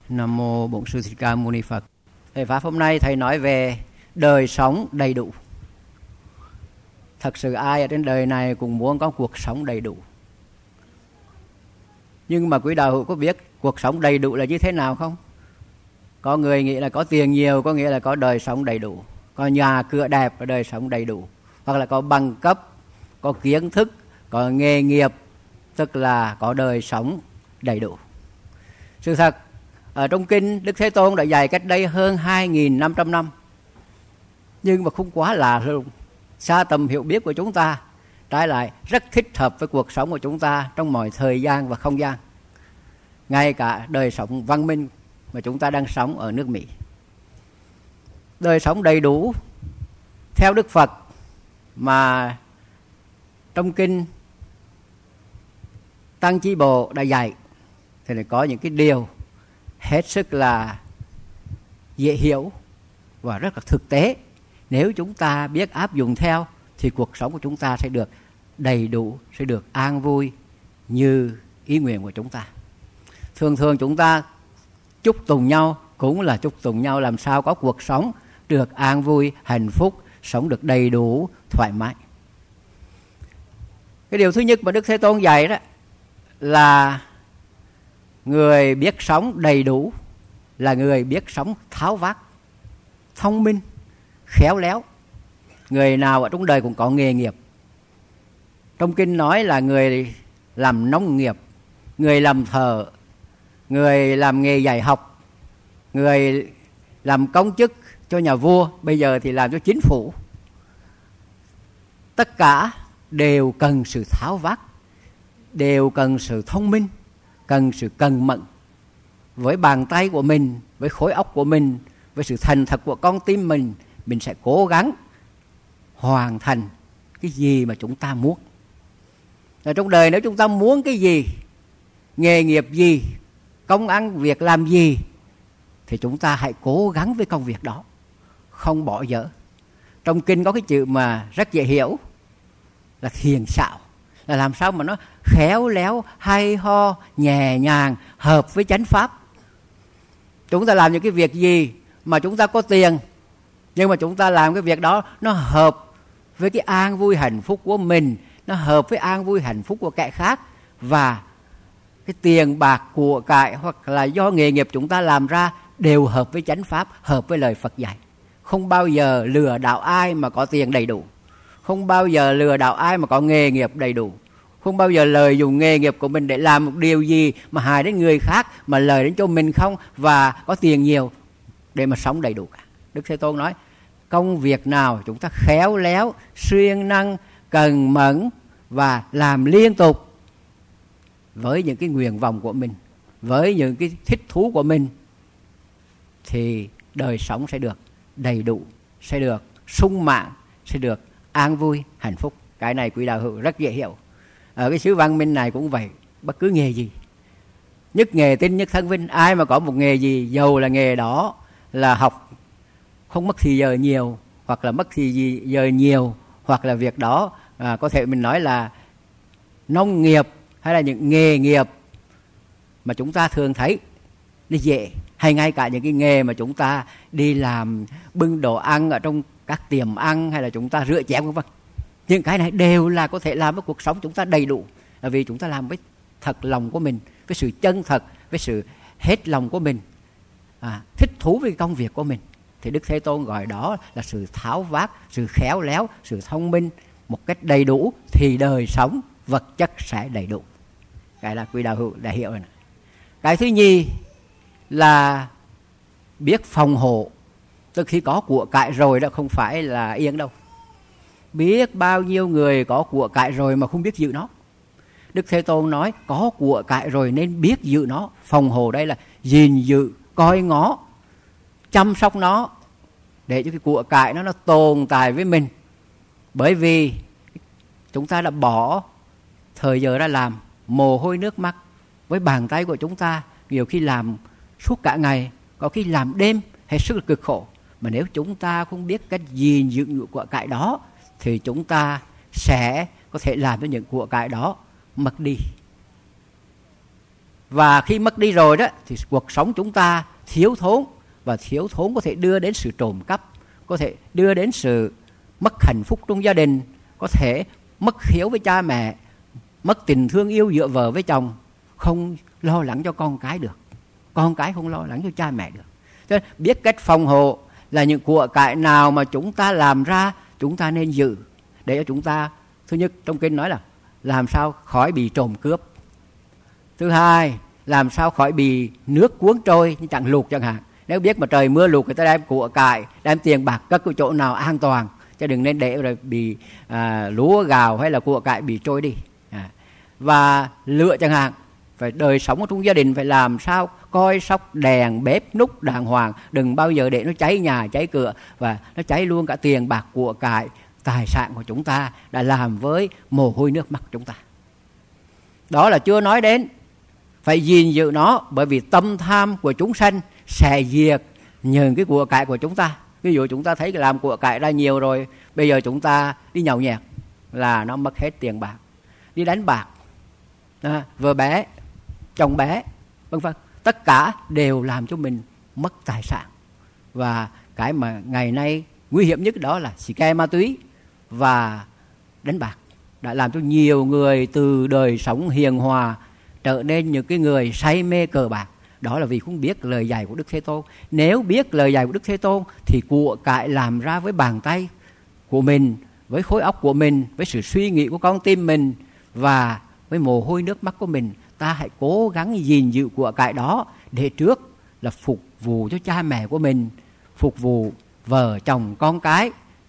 Nam mô Bổn Sư Thích Ca Mâu Ni Phật. Thầy pháp hôm nay thầy nói về đời sống đầy đủ. Thật sự ai ở trên đời này cũng muốn có cuộc sống đầy đủ. Nhưng mà quý đạo hữu có biết cuộc sống đầy đủ là như thế nào không? Có người nghĩ là có tiền nhiều có nghĩa là có đời sống đầy đủ, có nhà cửa đẹp là đời sống đầy đủ, hoặc là có bằng cấp, có kiến thức, có nghề nghiệp, tức là có đời sống đầy đủ. Sự thật ở trong kinh Đức Thế Tôn đã dạy cách đây hơn 2.500 năm, nhưng mà không quá lạ luôn, xa tầm hiểu biết của chúng ta, trái lại rất thích hợp với cuộc sống của chúng ta trong mọi thời gian và không gian, ngay cả đời sống văn minh mà chúng ta đang sống ở nước Mỹ. Đời sống đầy đủ theo Đức Phật mà trong kinh Tăng Chi Bộ đã dạy thì có những cái điều hết sức là dễ hiểu và rất là thực tế. Nếu chúng ta biết áp dụng theo thì cuộc sống của chúng ta sẽ được đầy đủ, sẽ được an vui như ý nguyện của chúng ta. Thường thường chúng ta chúc tụng nhau cũng là chúc tụng nhau làm sao có cuộc sống được an vui, hạnh phúc, sống được đầy đủ, thoải mái. Cái điều thứ nhất mà Đức Thế Tôn dạy đó là người biết sống đầy đủ là người biết sống tháo vát, thông minh, khéo léo. Người nào ở trong đời cũng có nghề nghiệp. Trong kinh nói là người làm nông nghiệp, người làm thợ, người làm nghề dạy học, người làm công chức cho nhà vua, bây giờ thì làm cho chính phủ. Tất cả đều cần sự tháo vát, đều cần sự thông minh, cần sự cần mẫn. Với bàn tay của mình, với khối óc của mình, với sự thành thật của con tim mình sẽ cố gắng hoàn thành cái gì mà chúng ta muốn. Ở trong đời nếu chúng ta muốn cái gì, nghề nghiệp gì, công ăn việc làm gì, thì chúng ta hãy cố gắng với công việc đó, không bỏ dở. Trong kinh có cái chữ mà rất dễ hiểu là thiền xảo, là làm sao mà nó khéo léo, hay ho, nhẹ nhàng, hợp với chánh pháp. Chúng ta làm những cái việc gì mà chúng ta có tiền, nhưng mà chúng ta làm cái việc đó nó hợp với cái an vui hạnh phúc của mình, nó hợp với an vui hạnh phúc của kẻ khác, và cái tiền bạc của cải hoặc là do nghề nghiệp chúng ta làm ra đều hợp với chánh pháp, hợp với lời Phật dạy. Không bao giờ lừa đảo ai mà có tiền đầy đủ, không bao giờ lừa đảo ai mà có nghề nghiệp đầy đủ, không bao giờ lợi dụng nghề nghiệp của mình để làm một điều gì mà hại đến người khác, mà lợi đến cho mình không và có tiền nhiều để mà sống đầy đủ cả. Đức Thế Tôn nói công việc nào chúng ta khéo léo, siêng năng, cần mẫn và làm liên tục với những cái nguyện vọng của mình, với những cái thích thú của mình, thì đời sống sẽ được đầy đủ, sẽ được sung mãn, sẽ được an vui, hạnh phúc. Cái này quý đạo hữu rất dễ hiểu. Ở cái xứ văn minh này cũng vậy, bất cứ nghề gì, nhất nghề tinh nhất thân vinh. Ai mà có một nghề gì, dầu là nghề đó là học không mất thì giờ nhiều, hoặc là mất thì giờ nhiều, hoặc là việc đó có thể mình nói là nông nghiệp hay là những nghề nghiệp mà chúng ta thường thấy nó dễ, hay ngay cả những cái nghề mà chúng ta đi làm bưng đồ ăn ở trong các tiệm ăn, hay là chúng ta rửa chén vân vân. Những cái này đều là có thể làm với cuộc sống chúng ta đầy đủ, là vì chúng ta làm với thật lòng của mình, với sự chân thật, với sự hết lòng của mình, thích thú với công việc của mình. Thì Đức Thế Tôn gọi đó là sự tháo vát, sự khéo léo, sự thông minh một cách đầy đủ, thì đời sống vật chất sẽ đầy đủ. Cái là quý đạo hữu đã hiểu rồi này. Cái thứ nhì là biết phòng hộ. Tức khi có của cải rồi đó không phải là yên đâu. Biết bao nhiêu người có của cải rồi mà không biết giữ nó. Đức Thế Tôn nói có của cải rồi nên biết giữ nó. Phòng hộ đây là gìn giữ, coi ngó, chăm sóc nó, để cho cái của cải nó tồn tại với mình. Bởi vì chúng ta đã bỏ thời giờ ra làm, mồ hôi nước mắt với bàn tay của chúng ta, nhiều khi làm suốt cả ngày, có khi làm đêm, hết sức là cực khổ. Mà nếu chúng ta không biết cách gìn giữ của cải đó, thì chúng ta sẽ có thể làm cho những của cải đó mất đi. Và khi mất đi rồi đó thì cuộc sống chúng ta thiếu thốn, và thiếu thốn có thể đưa đến sự trộm cắp, có thể đưa đến sự mất hạnh phúc trong gia đình, có thể mất hiếu với cha mẹ, mất tình thương yêu giữa vợ với chồng, không lo lắng cho con cái được, con cái không lo lắng cho cha mẹ được. Cho nên biết cách phòng hộ là những của cải nào mà chúng ta làm ra chúng ta nên giữ, để cho chúng ta, thứ nhất trong kinh nói là làm sao khỏi bị trộm cướp, thứ hai làm sao khỏi bị nước cuốn trôi như trận lụt chẳng hạn. Nếu biết mà trời mưa lụt người ta đem của cải, đem tiền bạc cất ở chỗ nào an toàn, chứ đừng nên để rồi bị lúa gạo hay là của cải bị trôi đi. Và lựa chẳng hạn, phải đời sống ở trong gia đình phải làm sao coi sóc đèn bếp nút đàng hoàng, đừng bao giờ để nó cháy nhà cháy cửa, và nó cháy luôn cả tiền bạc của cải tài sản của chúng ta đã làm với mồ hôi nước mắt chúng ta. Đó là chưa nói đến phải gìn giữ nó, bởi vì tâm tham của chúng sanh sẽ diệt những cái của cải của chúng ta. Ví dụ chúng ta thấy làm của cải ra nhiều rồi, bây giờ chúng ta đi nhậu nhẹt là nó mất hết tiền bạc, đi đánh bạc, vợ bé, chồng bé, vân vân, tất cả đều làm cho mình mất tài sản. Và cái mà ngày nay nguy hiểm nhất đó là xì ke ma túy và đánh bạc đã làm cho nhiều người từ đời sống hiền hòa trở nên những cái người say mê cờ bạc. Đó là vì không biết lời dạy của Đức Thế Tôn. Nếu biết lời dạy của Đức Thế Tôn thì của cải làm ra với bàn tay của mình, với khối óc của mình, với sự suy nghĩ của con tim mình và với mồ hôi nước mắt của mình, ta hãy cố gắng gìn giữ của cải đó, để trước là phục vụ cho cha mẹ của mình, phục vụ vợ chồng con cái,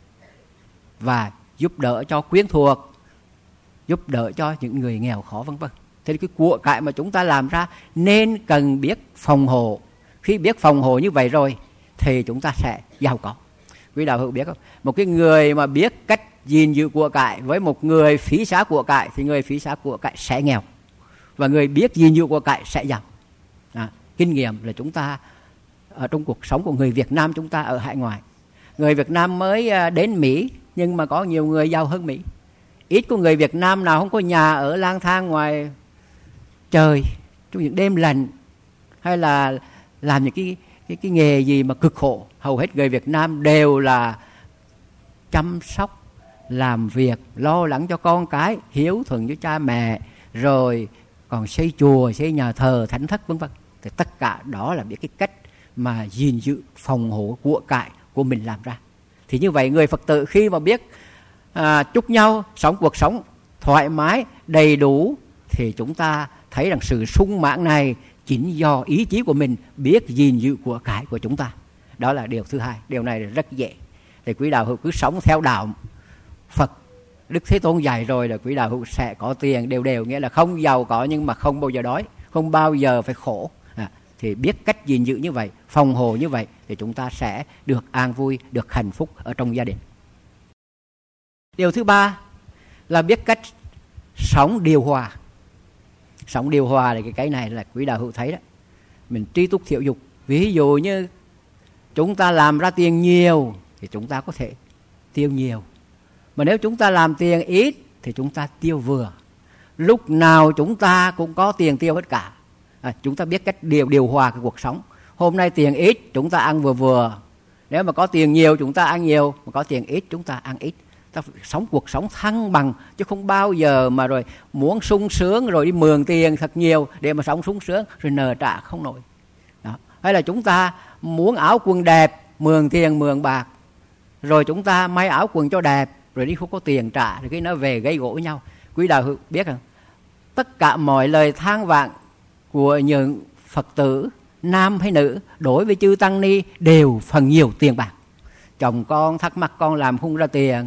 và giúp đỡ cho quyến thuộc, giúp đỡ cho những người nghèo khó, vân vân. Thế cái của cải mà chúng ta làm ra nên cần biết phòng hộ. Khi biết phòng hộ như vậy rồi thì chúng ta sẽ giàu có. Quý đạo hữu biết không? Một cái người mà biết cách gìn giữ của cải với một người phí xá của cải thì người phí xá của cải sẽ nghèo, và người biết gìn giữ của cải sẽ giàu. Kinh nghiệm là chúng ta ở trong cuộc sống của người Việt Nam chúng ta ở hải ngoại. Người Việt Nam mới đến Mỹ nhưng mà có nhiều người giàu hơn Mỹ. Ít có người Việt Nam nào không có nhà ở lang thang ngoài trời trong những đêm lạnh, hay là làm những cái nghề gì mà cực khổ. Hầu hết người Việt Nam đều là chăm sóc, làm việc, lo lắng cho con cái, hiếu thuận với cha mẹ, rồi còn xây chùa, xây nhà thờ, thánh thất, vân vân. Thì tất cả đó là biết cái cách mà gìn giữ phòng hộ của cải của mình làm ra. Thì như vậy người Phật tử khi mà biết chúc nhau sống cuộc sống thoải mái, đầy đủ, thì chúng ta thấy rằng sự sung mãn này chính do ý chí của mình biết gìn giữ của cải của chúng ta. Đó là điều thứ hai. Điều này rất dễ. Thì quý đạo hữu cứ sống theo đạo Phật Đức Thế Tôn dạy rồi là quý đạo hữu sẽ có tiền đều đều, nghĩa là không giàu có nhưng mà không bao giờ đói, không bao giờ phải khổ. Thì biết cách gìn giữ như vậy, phòng hộ như vậy, thì chúng ta sẽ được an vui, được hạnh phúc ở trong gia đình. Điều thứ ba là biết cách sống điều hòa. Sống điều hòa thì cái này là quý đạo hữu thấy đó. Mình tri túc thiểu dục. Ví dụ như chúng ta làm ra tiền nhiều thì chúng ta có thể tiêu nhiều. Mà nếu chúng ta làm tiền ít thì chúng ta tiêu vừa. Lúc nào chúng ta cũng có tiền tiêu hết cả. Chúng ta biết cách điều hòa cái cuộc sống. Hôm nay tiền ít chúng ta ăn vừa vừa. Nếu mà có tiền nhiều chúng ta ăn nhiều, mà có tiền ít chúng ta ăn ít. Ta phải sống cuộc sống thăng bằng, chứ không bao giờ mà rồi muốn sung sướng rồi đi mượn tiền thật nhiều để mà sống sung sướng rồi nợ trả không nổi. Đó. Hay là chúng ta muốn áo quần đẹp, mượn tiền mượn bạc, rồi chúng ta may áo quần cho đẹp rồi đi không có tiền trả, rồi cái nó về gây gỗ với nhau. Quý đạo hữu biết không? Tất cả mọi lời than vãn của những Phật tử nam hay nữ đối với chư tăng ni đều phần nhiều tiền bạc. Chồng con thắc mắc con làm không ra tiền,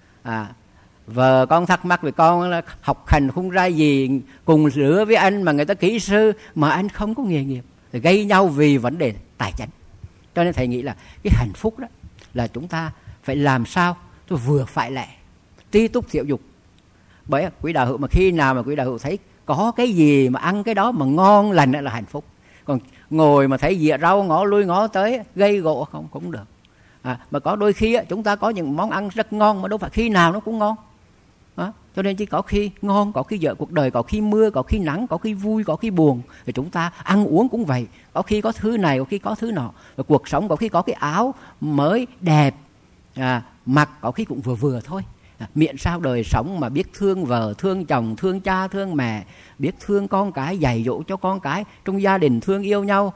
vợ con thắc mắc về con học hành không ra gì, cùng rửa với anh mà người ta kỹ sư mà anh không có nghề nghiệp, thì gây nhau vì vấn đề tài chính. Cho nên thầy nghĩ là cái hạnh phúc đó là chúng ta phải làm sao tôi vừa phải lẽ, tri túc thiểu dục. Bởi quý đạo hữu mà khi nào mà quý đạo hữu thấy có cái gì mà ăn cái đó mà ngon lành là hạnh phúc. Còn ngồi mà thấy dĩa rau ngó lui ngó tới gây gỗ không cũng được. Mà có đôi khi chúng ta có những món ăn rất ngon mà đâu phải khi nào nó cũng ngon. đó. Cho nên chỉ có khi ngon, có khi dở, cuộc đời có khi mưa, có khi nắng, có khi vui, có khi buồn. Thì chúng ta ăn uống cũng vậy, có khi có thứ này, có khi có thứ nọ. Và cuộc sống có khi có cái áo mới đẹp mặc, có khi cũng vừa vừa thôi. Miễn sao đời sống mà biết thương vợ, thương chồng, thương cha, thương mẹ, biết thương con cái, dạy dỗ cho con cái, trong gia đình thương yêu nhau,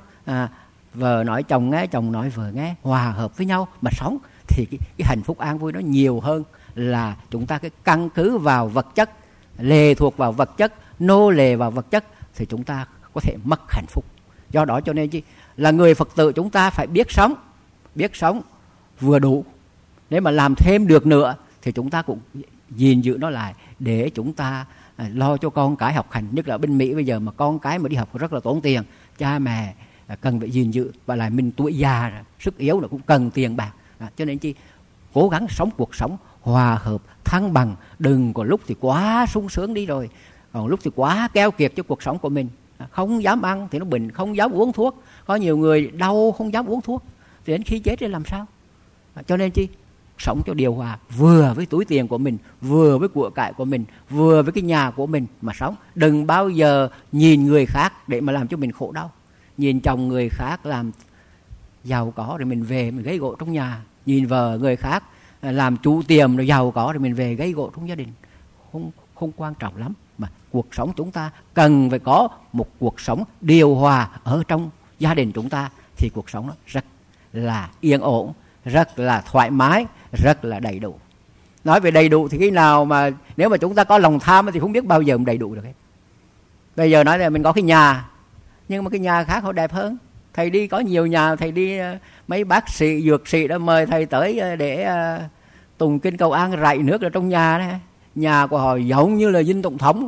vợ nói chồng nghe, chồng nói vợ nghe, hòa hợp với nhau mà sống, thì cái hạnh phúc an vui nó nhiều hơn là chúng ta cái căn cứ vào vật chất, lệ thuộc vào vật chất, nô lệ vào vật chất, thì chúng ta có thể mất hạnh phúc. Do đó cho nên là người Phật tử chúng ta phải biết sống vừa đủ. Nếu mà làm thêm được nữa thì chúng ta cũng gìn giữ nó lại để chúng ta lo cho con cái học hành. Nhất là bên Mỹ bây giờ mà con cái mà đi học rất là tốn tiền, cha mẹ cần phải gìn giữ. Và lại mình tuổi già, sức yếu là cũng cần tiền bạc. Cho nên cố gắng sống cuộc sống hòa hợp, thăng bằng. Đừng có lúc thì quá sung sướng đi rồi, còn lúc thì quá keo kiệt cho cuộc sống của mình. Không dám ăn thì nó bệnh, không dám uống thuốc. Có nhiều người đau không dám uống thuốc, thì đến khi chết thì làm sao? Cho nên sống cho điều hòa, vừa với túi tiền của mình, vừa với của cải của mình, vừa với cái nhà của mình mà sống. Đừng bao giờ nhìn người khác để mà làm cho mình khổ đau. Nhìn chồng người khác làm giàu có rồi mình về mình gây gỗ trong nhà, nhìn vợ người khác làm chủ tiệm rồi giàu có rồi mình về gây gỗ trong gia đình, không quan trọng lắm. Mà cuộc sống chúng ta cần phải có một cuộc sống điều hòa ở trong gia đình chúng ta, thì cuộc sống nó rất là yên ổn, rất là thoải mái, rất là đầy đủ. Nói về đầy đủ thì khi nào mà nếu mà chúng ta có lòng tham thì không biết bao giờ mình đầy đủ được hết. Bây giờ nói là mình có cái nhà, nhưng mà cái nhà khác họ đẹp hơn. Thầy đi có nhiều nhà, thầy đi mấy bác sĩ, dược sĩ đã mời thầy tới để tùng kinh cầu an, rải nước ở trong nhà đó. Nhà của họ giống như là dinh tổng thống.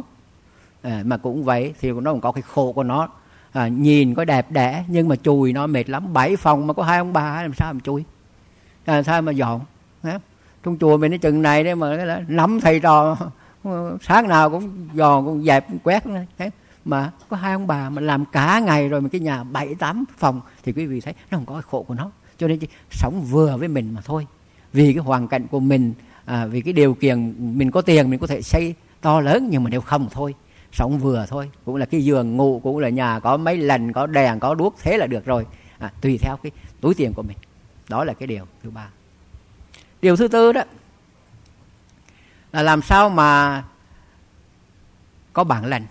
Mà cũng vậy, thì nó cũng có cái khổ của nó. Nhìn có đẹp đẽ nhưng mà chùi nó mệt lắm. 7 phòng mà có 2 ông bà làm sao mà chui, làm sao mà dọn. Trong chùa mình cái chừng này đấy mà nắm thầy trò sáng nào cũng dọn, cũng dẹp, cũng quét. Mà có 2 ông bà mà làm cả ngày rồi, mà cái nhà 7-8 phòng thì quý vị thấy nó không có cái khổ của nó. Cho nên sống vừa với mình mà thôi. Vì cái hoàn cảnh của mình, vì cái điều kiện mình có tiền mình có thể xây to lớn, nhưng mà nếu không thôi, sống vừa thôi. Cũng là cái giường ngủ, cũng là nhà có mấy lần, có đèn, có đuốc, thế là được rồi. Tùy theo cái túi tiền của mình. Đó là cái điều thứ ba. Điều thứ tư đó là làm sao mà có bản lành.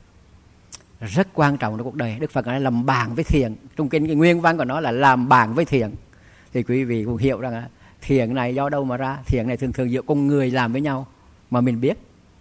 Rất quan trọng trong cuộc đời. Đức Phật nói làm bạn với thiện. Trong kinh cái nguyên văn của nó là làm bạn với thiện. Thì quý vị cũng hiểu rằng thiện này do đâu mà ra. Thiện này thường thường giữa con người làm với nhau mà mình biết.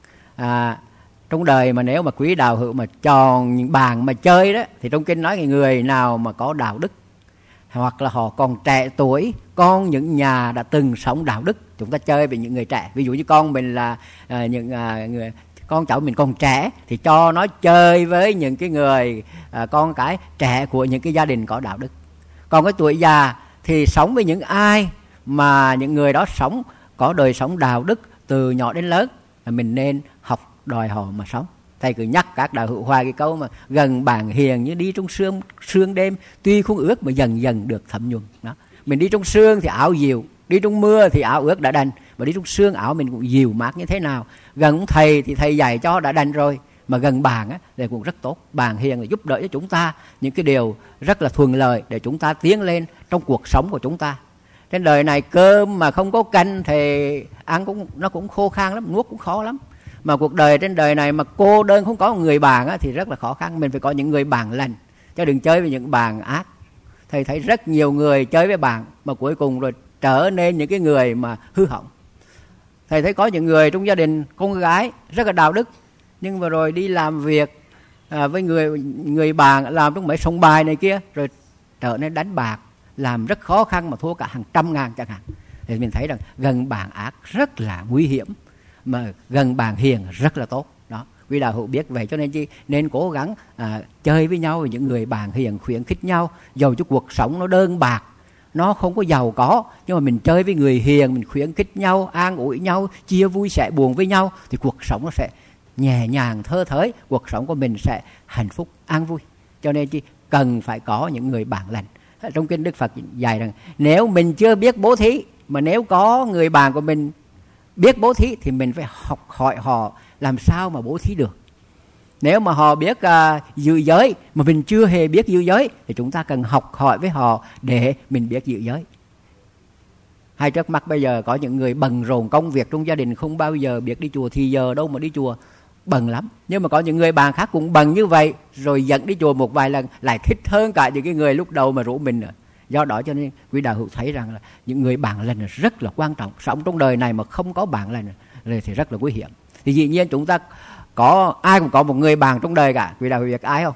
Trong đời mà nếu mà quý đạo hữu mà chọn những bạn mà chơi đó, thì trong kinh nói cái người nào mà có đạo đức, hoặc là họ còn trẻ tuổi, con những nhà đã từng sống đạo đức, chúng ta chơi với những người trẻ. Ví dụ như con mình là những người, con cháu mình còn trẻ thì cho nó chơi với những cái người con cái trẻ của những cái gia đình có đạo đức. Còn cái tuổi già thì sống với những ai mà những người đó sống có đời sống đạo đức từ nhỏ đến lớn, là mình nên học đòi họ mà sống. Thầy cứ nhắc các đạo hữu hoài cái câu mà gần bạn hiền như đi trong sương đêm, tuy không ướt mà dần dần được thấm nhuần. Đó. Mình đi trong sương thì áo dịu, đi trong mưa thì áo ướt đã đành, mà đi trong sương áo mình cũng dịu mát như thế nào. Gần thầy thì thầy dạy cho đã đành rồi, mà gần bạn thì cũng rất tốt. Bạn hiền là giúp đỡ cho chúng ta những cái điều rất là thuận lợi để chúng ta tiến lên trong cuộc sống của chúng ta. Trên đời này cơm mà không có canh thì ăn nó cũng khô khan lắm, nuốt cũng khó lắm. Mà cuộc đời trên đời này mà cô đơn không có người bạn thì rất là khó khăn. Mình phải có những người bạn lành, chứ đừng chơi với những bạn ác. Thầy thấy rất nhiều người chơi với bạn mà cuối cùng rồi trở nên những cái người mà hư hỏng. Thầy thấy có những người trong gia đình con gái rất là đạo đức, nhưng mà rồi đi làm việc với người bạn làm trong mấy sòng bài này kia, rồi trở nên đánh bạc, làm rất khó khăn mà thua cả hàng trăm ngàn chẳng hạn. Thì mình thấy rằng gần bạn ác rất là nguy hiểm, mà gần bạn hiền rất là tốt. Đó, quý đạo hữu biết vậy, cho nên nên cố gắng chơi với nhau với những người bạn hiền, khuyến khích nhau. Dầu cho cuộc sống nó đơn bạc, nó không có giàu có, nhưng mà mình chơi với người hiền, mình khuyến khích nhau, an ủi nhau, chia vui sẻ buồn với nhau, thì cuộc sống nó sẽ nhẹ nhàng thơ thới, cuộc sống của mình sẽ hạnh phúc an vui. Cho nên cần phải có những người bạn lành. Trong kinh Đức Phật dạy rằng nếu mình chưa biết bố thí, mà nếu có người bạn của mình biết bố thí thì mình phải học hỏi họ làm sao mà bố thí được. Nếu mà họ biết giữ giới mà mình chưa hề biết giữ giới thì chúng ta cần học hỏi với họ để mình biết giữ giới. Hay trước mắt bây giờ có những người bận rộn công việc trong gia đình, không bao giờ biết đi chùa, thì giờ đâu mà đi chùa, bận lắm. Nhưng mà có những người bạn khác cũng bận như vậy, rồi dẫn đi chùa một vài lần lại thích hơn cả những cái người lúc đầu mà rủ mình nữa. Do đó cho nên quý đạo hữu thấy rằng là những người bạn lành rất là quan trọng. Sống trong đời này mà không có bạn lành thì rất là nguy hiểm. Thì dĩ nhiên chúng ta có ai cũng có một người bạn trong đời cả. Quý đạo hữu biết ai không?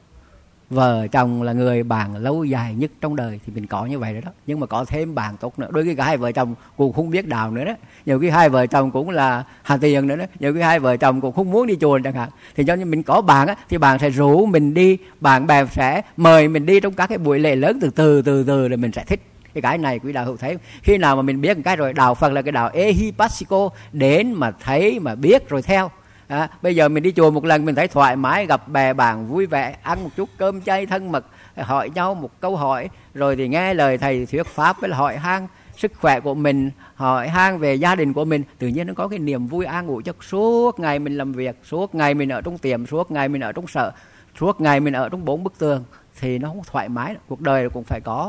Vợ chồng là người bạn lâu dài nhất trong đời thì mình có như vậy đó. Nhưng mà có thêm bạn tốt nữa. Đôi khi cả hai vợ chồng cũng không biết đạo nữa đó. Nhiều khi hai vợ chồng cũng là hà tiền nữa đó. Nhiều khi hai vợ chồng cũng không muốn đi chùa chẳng hạn. Thì cho nên mình có bạn á, thì bạn sẽ rủ mình đi, bạn bè sẽ mời mình đi trong các cái buổi lễ lớn từ từ rồi mình sẽ thích. Cái này quý đạo hữu thấy, khi nào mà mình biết một cái rồi, đạo Phật là cái đạo ehipassiko, đến mà thấy mà biết rồi theo. Bây giờ mình đi chùa một lần mình thấy thoải mái, gặp bè bạn vui vẻ, ăn một chút cơm chay thân mật, hỏi nhau một câu hỏi, rồi thì nghe lời thầy thuyết pháp, với là hỏi han sức khỏe của mình, hỏi han về gia đình của mình, tự nhiên nó có cái niềm vui an ủi cho suốt ngày mình làm việc, suốt ngày mình ở trong tiệm, suốt ngày mình ở trong sở, suốt ngày mình ở trong 4 bức tường thì nó không thoải mái. Cuộc đời cũng phải có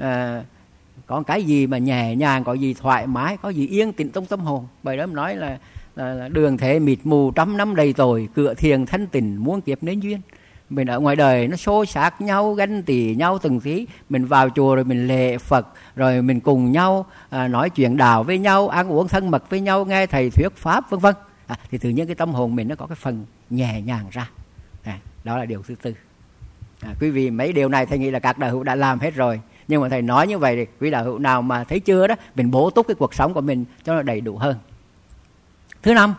cái gì mà nhẹ nhàng, có gì thoải mái, có gì yên tĩnh trong tâm hồn. Bởi đó mình nói là đường thế mịt mù 100 năm đầy tội, cửa thiền thanh tịnh muôn kiếp nên duyên. Mình ở ngoài đời nó xô xát nhau, ganh tị nhau từng tí. Mình vào chùa rồi mình lễ Phật, rồi mình cùng nhau nói chuyện đạo với nhau, ăn uống thân mật với nhau, nghe thầy thuyết pháp vân vân. Thì tự nhiên cái tâm hồn mình nó có cái phần nhẹ nhàng ra. Đó là điều thứ tư. Quý vị, mấy điều này thầy nghĩ là các đạo hữu đã làm hết rồi. Nhưng mà thầy nói như vậy thì quý đạo hữu nào mà thấy chưa đó, mình bổ túc cái cuộc sống của mình cho nó đầy đủ hơn. Thứ năm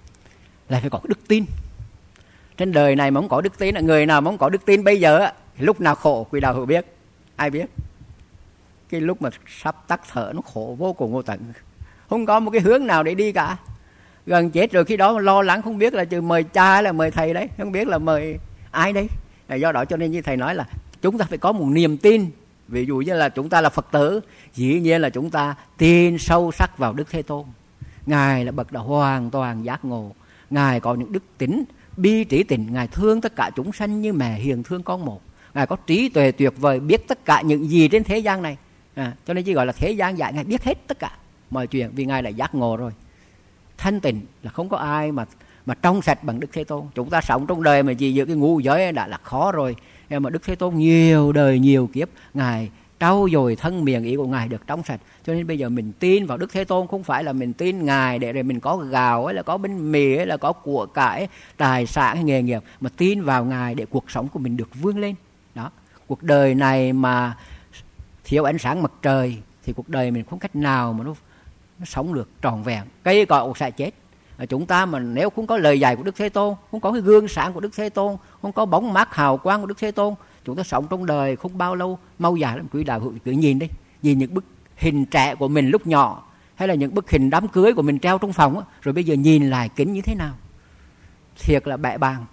là phải có đức tin. Trên đời này mà không có đức tin, người nào mà không có đức tin bây giờ thì lúc nào khổ quý đạo hữu biết? Ai biết? Cái lúc mà sắp tắt thở nó khổ vô cùng vô tận, không có một cái hướng nào để đi cả, gần chết rồi. Khi đó lo lắng không biết là trừ mời cha hay là mời thầy đấy, không biết là mời ai đấy. Do đó cho nên như thầy nói là chúng ta phải có một niềm tin. Ví dụ như là chúng ta là Phật tử, dĩ nhiên là chúng ta tin sâu sắc vào Đức Thế Tôn. Ngài là bậc đã hoàn toàn giác ngộ, Ngài có những đức tính bi trí tình, Ngài thương tất cả chúng sanh như mẹ hiền thương con một. Ngài có trí tuệ tuyệt vời, biết tất cả những gì trên thế gian này. Cho nên chỉ gọi là thế gian dạy, Ngài biết hết tất cả mọi chuyện vì Ngài đã giác ngộ rồi. Thanh tịnh là không có ai mà trong sạch bằng Đức Thế Tôn. Chúng ta sống trong đời mà chỉ giữ cái ngũ giới đã là khó rồi. Nhưng mà Đức Thế Tôn nhiều đời nhiều kiếp Ngài trau dồi thân miệng ý của Ngài được trong sạch. Cho nên bây giờ mình tin vào Đức Thế Tôn, không phải là mình tin Ngài để rồi mình có gạo hay là có bánh mì hay là có của cải, tài sản hay nghề nghiệp, mà tin vào Ngài để cuộc sống của mình được vươn lên. Đó. Cuộc đời này mà thiếu ánh sáng mặt trời thì cuộc đời mình không cách nào mà nó sống được tròn vẹn. Cây cỏ cũng sẽ chết. Chúng ta mà nếu không có lời dạy của Đức Thế Tôn, không có cái gương sáng của Đức Thế Tôn, không có bóng mát hào quang của Đức Thế Tôn, chúng ta sống trong đời không bao lâu mau già lắm. Quý đạo hữu cứ nhìn đi, nhìn những bức hình trẻ của mình lúc nhỏ, hay là những bức hình đám cưới của mình treo trong phòng, rồi bây giờ nhìn lại kính như thế nào, thiệt là bẽ bàng.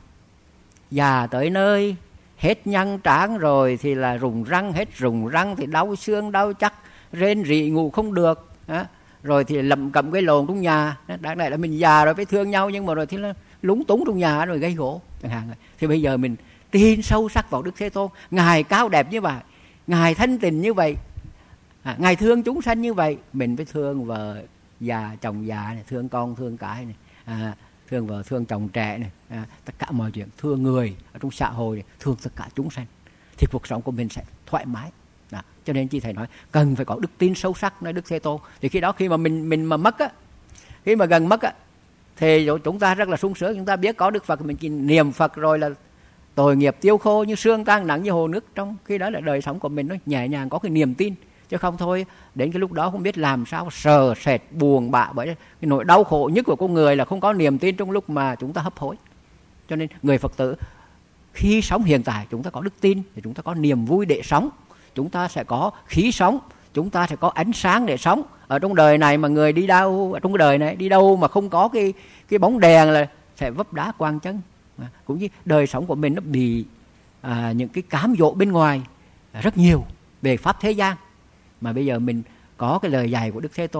Già tới nơi hết nhăn trán rồi thì là rụng răng, hết rụng răng thì đau xương đau chắc, rên rỉ ngủ không được, rồi thì lầm cầm cái lồn trong nhà. Đáng lẽ là mình già rồi phải thương nhau, nhưng mà rồi thì là lúng túng trong nhà rồi gây gỗ chẳng hạn. Thì bây giờ mình tin sâu sắc vào Đức Thế Tôn, Ngài cao đẹp như vậy, Ngài thanh tình như vậy, Ngài thương chúng sanh như vậy, mình phải thương vợ già, chồng già này, thương con thương cái này, thương vợ thương chồng trẻ này, tất cả mọi chuyện, thương người ở trong xã hội này, thương tất cả chúng sanh, thì cuộc sống của mình sẽ thoải mái. Đó. Cho nên chị thầy nói cần phải có đức tin sâu sắc nơi Đức Thế Tôn. Thì khi đó khi mà mình mà mất khi mà gần mất thì chúng ta rất là sung sướng. Chúng ta biết có Đức Phật, mình chỉ niệm Phật rồi là tội nghiệp tiêu khô như sương tan nặng như hồ nước. Trong khi đó là đời sống của mình nó nhẹ nhàng, có cái niềm tin. Chứ không thôi đến cái lúc đó không biết làm sao, sờ sệt buồn bã. Bởi cái nỗi đau khổ nhất của con người là không có niềm tin trong lúc mà chúng ta hấp hối. Cho nên người Phật tử khi sống hiện tại chúng ta có đức tin thì chúng ta có niềm vui để sống, chúng ta sẽ có khí sống, chúng ta sẽ có ánh sáng để sống. Ở trong đời này mà người đi đâu, ở trong đời này đi đâu mà không có cái bóng đèn là sẽ vấp đá quàng chân. Cũng như đời sống của mình nó bị những cái cám dỗ bên ngoài rất nhiều về pháp thế gian. Mà bây giờ mình có cái lời dạy của Đức Thế Tôn,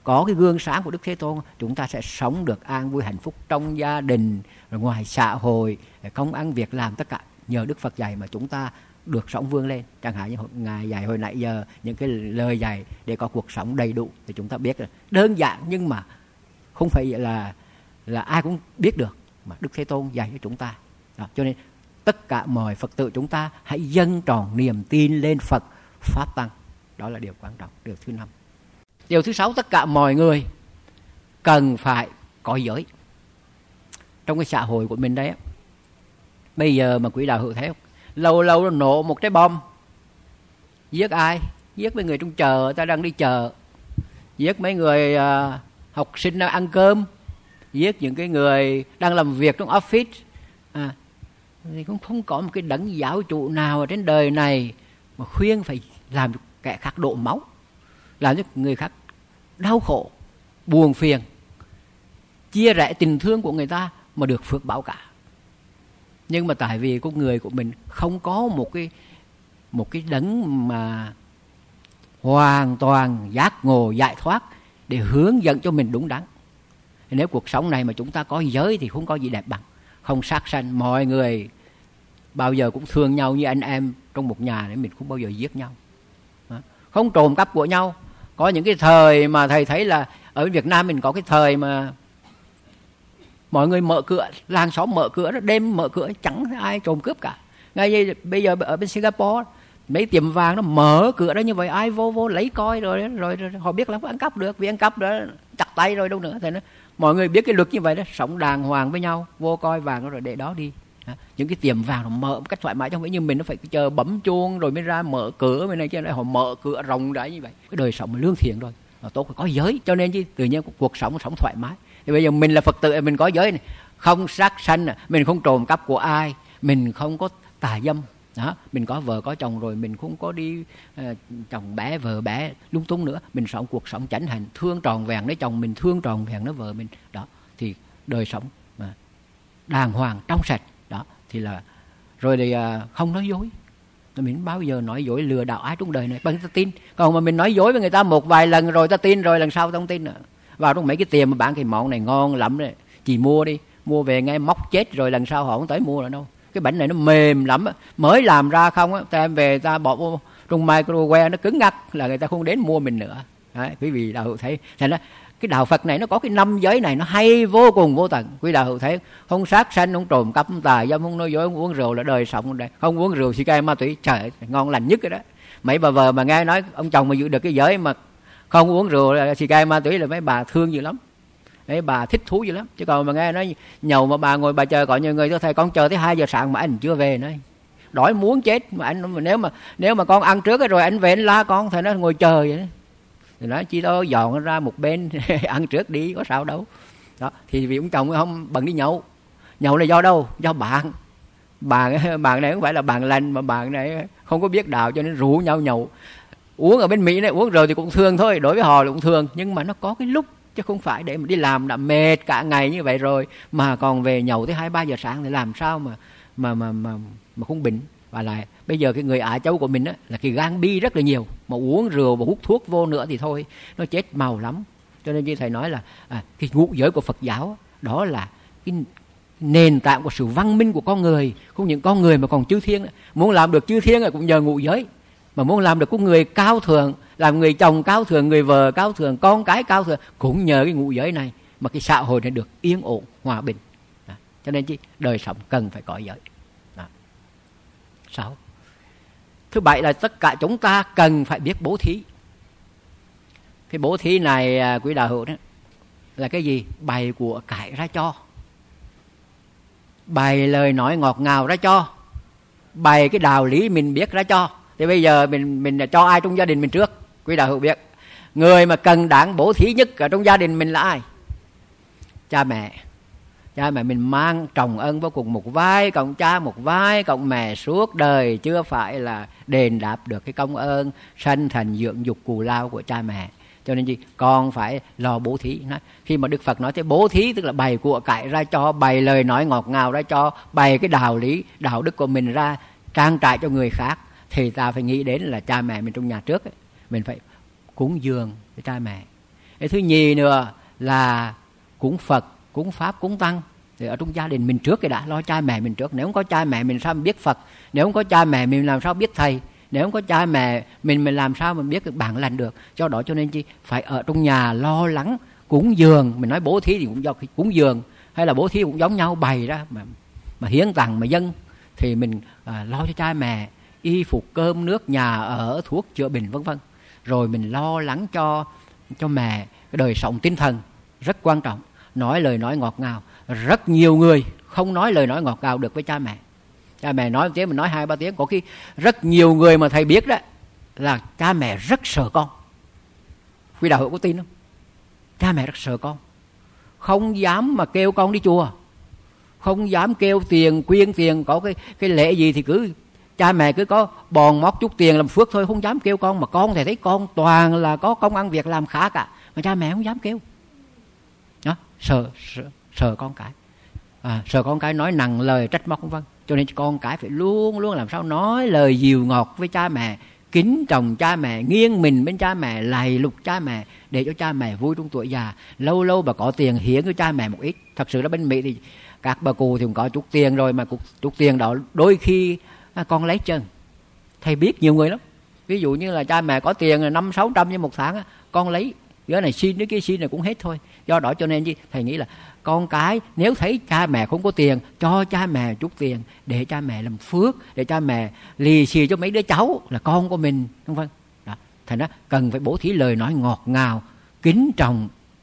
có cái gương sáng của Đức Thế Tôn, chúng ta sẽ sống được an vui hạnh phúc trong gia đình, rồi ngoài xã hội, công ăn việc làm, tất cả nhờ Đức Phật dạy mà chúng ta được sống vươn lên. Chẳng hạn như Ngài dạy hồi nãy giờ những cái lời dạy để có cuộc sống đầy đủ, thì chúng ta biết là đơn giản nhưng mà không phải là ai cũng biết được, mà Đức Thế Tôn dạy cho chúng ta. Đó, cho nên tất cả mọi Phật tử chúng ta hãy dâng tròn niềm tin lên Phật Pháp Tăng. Đó là điều quan trọng, điều thứ 5. Điều thứ 6, tất cả mọi người cần phải có giới. Trong cái xã hội của mình đấy, bây giờ mà quý đạo hữu thấy không? Lâu lâu nó nổ một trái bom, giết ai? Giết mấy người trong chợ, ta đang đi chợ, giết mấy người học sinh đang ăn cơm, giết những cái người đang làm việc trong office. Thì cũng không có một cái đấng giáo chủ nào ở trên đời này mà khuyên phải làm cho kẻ khác đổ máu, làm cho người khác đau khổ, buồn phiền, chia rẽ tình thương của người ta mà được phước báo cả. Nhưng mà tại vì con người của mình không có một cái đấng mà hoàn toàn giác ngộ giải thoát để hướng dẫn cho mình đúng đắn. Nếu cuộc sống này mà chúng ta có giới thì không có gì đẹp bằng. Không sát sanh, mọi người bao giờ cũng thương nhau như anh em trong một nhà, để mình không bao giờ giết nhau. Không trộm cắp của nhau. Có những cái thời mà thầy thấy là ở Việt Nam mình có cái thời mà mọi người mở cửa, làng xóm mở cửa, đêm mở cửa chẳng thấy ai trộm cướp cả. Ngay như bây giờ ở bên Singapore, mấy tiệm vàng nó mở cửa đó như vậy, ai vô lấy coi rồi họ biết là có ăn cắp được, vì ăn cắp đó chặt tay rồi đâu nữa. Thì nó, mọi người biết cái luật như vậy đó, sống đàng hoàng với nhau, vô coi vàng rồi để đó đi. Những cái tiệm vàng nó mở một cách thoải mái, chứ không phải như mình nó phải chờ bấm chuông rồi mới ra mở cửa, bên này kia họ mở cửa rộng rãi như vậy. Cái đời sống lương thiện rồi, tốt phải có giới, cho nên chứ tự nhiên cuộc sống thoải mái. Thì bây giờ mình là Phật tử, mình có giới này, không sát sanh, mình không trộm cắp của ai, mình không có tà dâm. Đó, mình có vợ có chồng rồi, mình không có đi chồng bé vợ bé lung tung nữa, mình sống cuộc sống chánh hành, thương tròn vẹn với chồng mình, thương tròn vẹn với vợ mình. Đó thì đời sống mà đàng hoàng trong sạch. Đó thì là rồi thì không nói dối. Mình bao giờ nói dối lừa đảo ai trong đời này bằng ta tin. Còn mà mình nói dối với người ta một vài lần rồi ta tin, rồi lần sau ta không tin nữa. Vào trong mấy cái tiệm mà bán cái món này ngon lắm đấy, chỉ mua đi, mua về ngay móc chết rồi lần sau họ không tới mua nữa đâu. Cái bánh này nó mềm lắm, mới làm ra không á, ta em về ta bỏ vô trong microwave nó cứng ngắc là người ta không đến mua mình nữa. Đấy, quý vị đạo hữu thấy, thành ra cái đạo Phật này nó có cái 5 giới này, nó hay vô cùng vô tận. Quý đạo hữu thấy, không sát sanh, không trộm cắp, không tà dâm, không nói dối, không uống rượu là đời sống đây. Không uống rượu xì ke ma túy, trời ơi, ngon lành nhất cái đó. Mấy bà vợ mà nghe nói ông chồng mà giữ được cái giới mà không uống rượu xì ke ma túy là mấy bà thương dữ lắm, mấy bà thích thú dữ lắm. Chứ còn mà nghe nói nhậu mà bà ngồi bà chờ, có nhiều người tôi thấy con chờ tới 2 giờ sáng mà anh chưa về nữa, đói muốn chết. Mà anh nếu mà con ăn trước rồi anh về anh la con, thì nó ngồi chờ vậy đó. Thì nói chỉ đó dọn nó ra một bên ăn trước đi, có sao đâu. Đó thì vì ông chồng không bận đi nhậu là do đâu? Do bạn này không phải là bạn lành, mà bạn này không có biết đạo cho nên rủ nhau nhậu. Uống ở bên Mỹ này uống rồi thì cũng thương thôi, đối với họ là cũng thương, nhưng mà nó có cái lúc, chứ không phải để mà đi làm đã mệt cả ngày như vậy rồi mà còn về nhậu tới 2-3 giờ sáng thì làm sao mà không bệnh. Và lại bây giờ cái người Á Châu của mình á, là cái gan bi rất là nhiều, mà uống rượu và hút thuốc vô nữa thì thôi nó chết màu lắm. Cho nên như thầy nói là cái ngũ giới của Phật giáo đó là cái nền tảng của sự văn minh của con người. Không những con người mà còn chư thiên, muốn làm được chư thiên là cũng nhờ ngũ giới. Mà muốn làm được con người cao thượng, làm người chồng cao thượng, người vợ cao thượng, con cái cao thượng, cũng nhờ cái ngũ giới này mà cái xã hội này được yên ổn, hòa bình. Cho nên chứ đời sống cần phải có giới. 6. Thứ 7 là tất cả chúng ta cần phải biết bố thí. Cái bố thí này quý đạo hữu đó là cái gì? Bày của cải ra cho, bày lời nói ngọt ngào ra cho, bày cái đạo lý mình biết ra cho. Thì bây giờ mình cho ai trong gia đình mình trước? Quý đạo hữu biết người mà cần đáng bố thí nhất ở trong gia đình mình là ai? Cha mẹ. Cha mẹ mình mang trọng ân vô cùng, một vai cộng cha, một vai cộng mẹ suốt đời, chưa phải là đền đáp được cái công ơn sanh thành dưỡng dục cù lao của cha mẹ. Cho nên gì? Con phải lo bố thí. Khi mà Đức Phật nói tới bố thí, tức là bày của cải ra cho, bày lời nói ngọt ngào ra cho, bày cái đạo lý, đạo đức của mình ra trang trải cho người khác, thì ta phải nghĩ đến là cha mẹ mình trong nhà trước ấy. Mình phải cúng dường với cha mẹ. Cái thứ nhì nữa là cúng Phật, cúng Pháp, cúng Tăng. Thì ở trong gia đình mình trước cái đã, lo cha mẹ mình trước. Nếu không có cha mẹ mình sao mình biết Phật? Nếu không có cha mẹ mình làm sao biết thầy? Nếu không có cha mẹ mình làm sao mình biết được bản lành được? Do đó cho nên chi phải ở trong nhà lo lắng cúng dường. Mình nói bố thí thì cũng do cúng dường, hay là bố thí cũng giống nhau, bày ra mà hiến tặng mà dâng thì mình lo cho cha mẹ y phục, cơm nước, nhà ở, thuốc chữa bệnh vân vân. Rồi mình lo lắng cho mẹ cái đời sống tinh thần rất quan trọng, nói lời nói ngọt ngào. Rất nhiều người không nói lời nói ngọt ngào được với cha mẹ. Cha mẹ nói một tiếng mình nói 2-3 tiếng. Có khi rất nhiều người mà thầy biết đó là cha mẹ rất sợ con. Quý đạo hữu có tin không? Cha mẹ rất sợ con, không dám mà kêu con đi chùa, không dám kêu tiền, quyên tiền. Có cái lễ gì thì cứ cha mẹ cứ có bòn móc chút tiền làm phước thôi, không dám kêu con. Mà con thì thấy con toàn là có công ăn việc làm khá cả, mà cha mẹ không dám kêu đó. Sợ con cái, sợ con cái nói nặng lời trách móc vân vân. Cho nên con cái phải luôn luôn làm sao nói lời dịu ngọt với cha mẹ, kính trọng cha mẹ, nghiêng mình bên cha mẹ, lạy lục cha mẹ, để cho cha mẹ vui trong tuổi già. Lâu lâu bà có tiền hiến cho cha mẹ một ít. Thật sự là bên Mỹ thì các bà cụ thì cũng có chút tiền rồi, mà chút tiền đó đôi khi con lấy chân. Thầy biết nhiều người lắm, ví dụ như là cha mẹ có tiền 500-600 như một tháng, con lấy cái này xin, cái xin này cũng hết thôi. Do đó cho nên gì thầy nghĩ là con cái nếu thấy cha mẹ không có tiền, cho cha mẹ chút tiền để cha mẹ làm phước, để cha mẹ lì xì cho mấy đứa cháu là con của mình, vân vân. Thành ra cần phải bố thí lời nói ngọt ngào, kính trọng,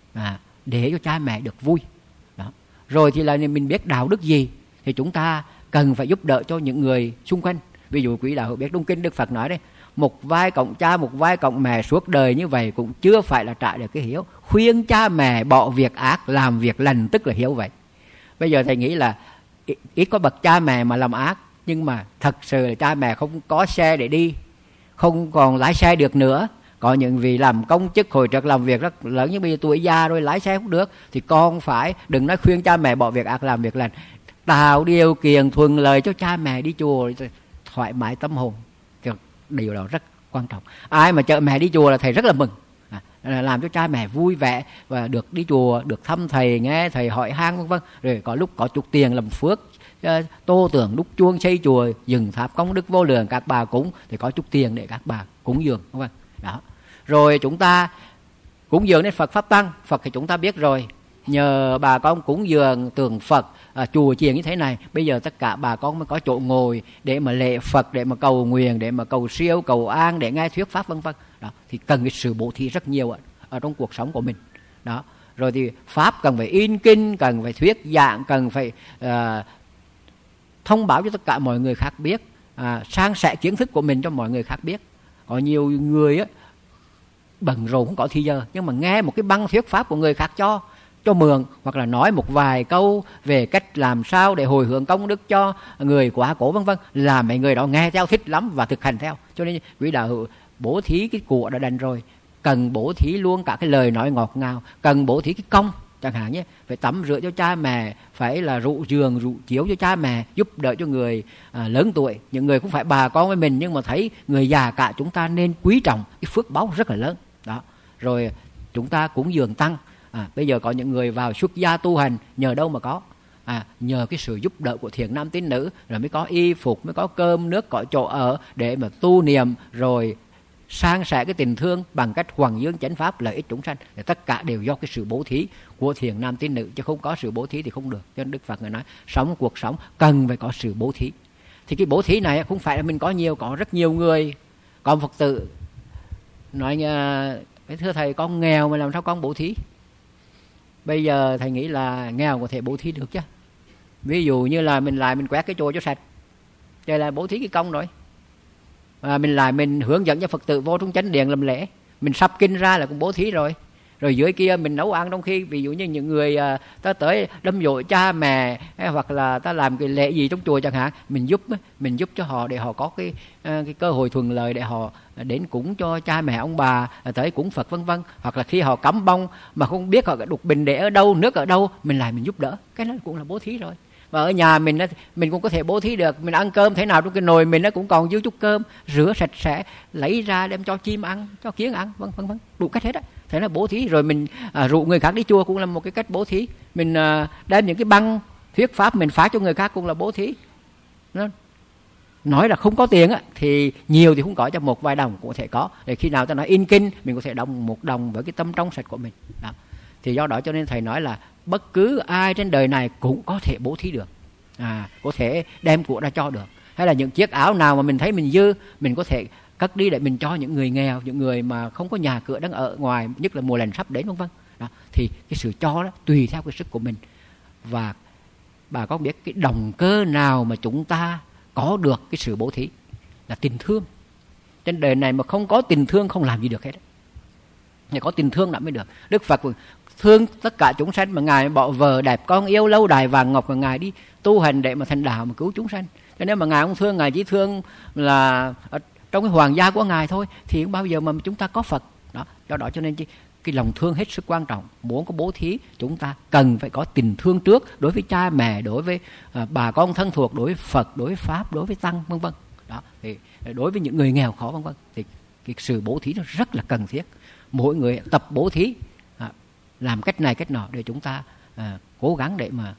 để cho cha mẹ được vui. Đó. Rồi thì là mình biết đạo đức gì thì chúng ta cần phải giúp đỡ cho những người xung quanh. Ví dụ quý đạo hữu biết trong kinh Đức Phật nói đấy, một vai cộng cha, một vai cộng mẹ suốt đời như vậy cũng chưa phải là trả được cái hiếu. Khuyên cha mẹ bỏ việc ác, làm việc lành tức là hiếu vậy. Bây giờ thầy nghĩ là ít có bậc cha mẹ mà làm ác, nhưng mà thật sự là cha mẹ không có xe để đi, không còn lái xe được nữa. Có những vị làm công chức hồi trước làm việc rất lớn, nhưng bây giờ tuổi già rồi lái xe không được, thì con phải đừng nói khuyên cha mẹ bỏ việc ác làm việc lành, tạo điều kiện thuận lợi cho cha mẹ đi chùa thoải mái tâm hồn. Điều đó rất quan trọng. Ai mà chở mẹ đi chùa là thầy rất là mừng, làm cho cha mẹ vui vẻ và được đi chùa, được thăm thầy, nghe thầy hỏi han vân vân. Rồi có lúc có chút tiền làm phước, tô tường đúc chuông xây chùa, dừng tháp công đức vô lượng các bà cúng, thì có chút tiền để các bà cúng dường, vân vân. Đó. Rồi chúng ta cúng dường đến Phật Pháp Tăng. Phật thì chúng ta biết rồi, nhờ bà con cúng dường tượng Phật, chùa chiền như thế này, bây giờ tất cả bà con mới có chỗ ngồi để mà lễ Phật, để mà cầu nguyện, để mà cầu siêu, cầu an, để nghe thuyết pháp vân vân. Đó thì cần cái sự bố thí rất nhiều ở trong cuộc sống của mình. Đó. Rồi thì pháp cần phải in kinh, cần phải thuyết giảng, cần phải thông báo cho tất cả mọi người khác biết, san sẻ kiến thức của mình cho mọi người khác biết. Có nhiều người bận rộn không có thì giờ, nhưng mà nghe một cái băng thuyết pháp của người khác cho mượn, hoặc là nói một vài câu về cách làm sao để hồi hướng công đức cho người quá cố vân vân, là mấy người đó nghe theo thích lắm và thực hành theo. Cho nên quý đạo hữu bố thí cái của đã đành rồi, cần bố thí luôn cả cái lời nói ngọt ngào, cần bố thí cái công, chẳng hạn nhé, phải tắm rửa cho cha mẹ, phải là rượu giường rượu chiếu cho cha mẹ, giúp đỡ cho người lớn tuổi. Những người cũng phải bà con với mình, nhưng mà thấy người già cả, chúng ta nên quý trọng cái phước báu rất là lớn. Đó. Rồi chúng ta cúng dường tăng. Bây giờ có những người vào xuất gia tu hành, nhờ đâu mà có? Nhờ cái sự giúp đỡ của thiện nam tín nữ, rồi mới có y phục, mới có cơm nước, có chỗ ở để mà tu niệm, rồi san sẻ cái tình thương bằng cách hoằng dương chánh pháp, lợi ích chúng sanh. Thì tất cả đều do cái sự bố thí của thiện nam tín nữ, chứ không có sự bố thí thì không được. Cho nên Đức Phật người nói sống cuộc sống cần phải có sự bố thí. Thì cái bố thí này không phải là mình có nhiều, có rất nhiều người. Còn Phật tử nói thưa thầy, con nghèo mà làm sao con bố thí? Bây giờ thầy nghĩ là nghèo có thể bố thí được chứ. Ví dụ như là mình quét cái chùa cho sạch, đây là bố thí cái công rồi. Mình hướng dẫn cho Phật tử vô trong chánh điện làm lễ, mình sắp kinh ra là cũng bố thí rồi. Rồi dưới kia mình nấu ăn, trong khi ví dụ như những người ta tới đâm dỗ cha mẹ, hoặc là ta làm cái lễ gì trong chùa chẳng hạn, mình giúp cho họ để họ có cái cơ hội thuận lợi để họ đến cúng cho cha mẹ ông bà, tới cúng Phật vân vân. Hoặc là khi họ cắm bông mà không biết họ đục bình để ở đâu, nước ở đâu, mình giúp đỡ, cái đó cũng là bố thí rồi. Và ở nhà mình á, mình cũng có thể bố thí được. Mình ăn cơm thế nào trong cái nồi mình nó cũng còn dư chút cơm, rửa sạch sẽ, lấy ra đem cho chim ăn, cho kiến ăn, vân vân, đủ cách hết á. Thế là bố thí. Rồi mình rủ người khác đi chùa cũng là một cái cách bố thí. Mình đem những cái băng thuyết pháp mình phát cho người khác cũng là bố thí. Nói là không có tiền á, thì nhiều thì không có, cho một vài đồng cũng có thể có. Để khi nào ta nói in kinh, mình có thể đồng 1 đồng với cái tâm trong sạch của mình. Đó. Thì do đó cho nên thầy nói là bất cứ ai trên đời này cũng có thể bố thí được, có thể đem của ra cho được. Hay là những chiếc áo nào mà mình thấy mình dư, mình có thể cất đi để mình cho những người nghèo, những người mà không có nhà cửa đang ở ngoài, nhất là mùa lạnh sắp đến, vân vân. Đó. Thì cái sự cho đó tùy theo cái sức của mình. Và bà có biết cái động cơ nào mà chúng ta có được cái sự bố thí? Là tình thương. Trên đời này mà không có tình thương không làm gì được hết. Phải có tình thương đã mới được. Đức Phật thương tất cả chúng sanh, mà Ngài bỏ vợ đẹp con yêu lâu đài vàng ngọc, mà Ngài đi tu hành để mà thành đạo mà cứu chúng sanh. Cho nên mà Ngài không thương, Ngài chỉ thương là trong cái hoàng gia của Ngài thôi, thì không bao giờ mà chúng ta có Phật. Đó. Do đó cho nên cái lòng thương hết sức quan trọng. Muốn có bố thí, chúng ta cần phải có tình thương trước, đối với cha mẹ, đối với bà con thân thuộc, đối với Phật, đối với Pháp, đối với Tăng, vân vân. Đó. Thì đối với những người nghèo khó, vân vân, thì cái sự bố thí nó rất là cần thiết. Mỗi người tập bố thí, làm cách này cách nọ để chúng ta cố gắng để mà